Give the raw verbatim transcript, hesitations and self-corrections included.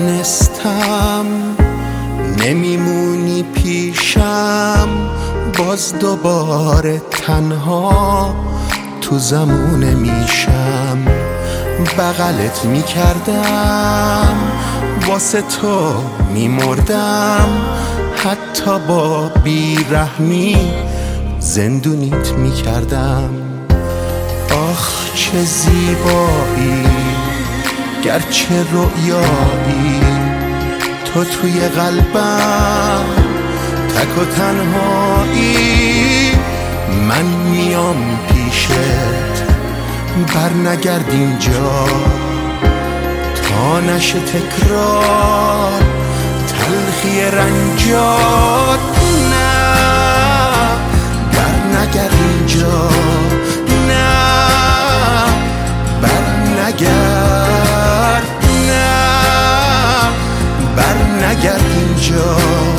میدونستم نمیمونی پیشم، باز دوباره تنها تو زمونه میشم. بغلت میکردم واسه تو میمردم، حتی با بیرحمی زندونیت میکردم. آخ چه زیبایی، گرچه رؤیایی، تو توی قلبم تک و تنهایی. من میام پیشت، بر نگرد اینجا تا نشه تکرار تلخی رنجات. نه بر نگرد اینجا، نه بر نگرد، نه بر نگرد اینجا.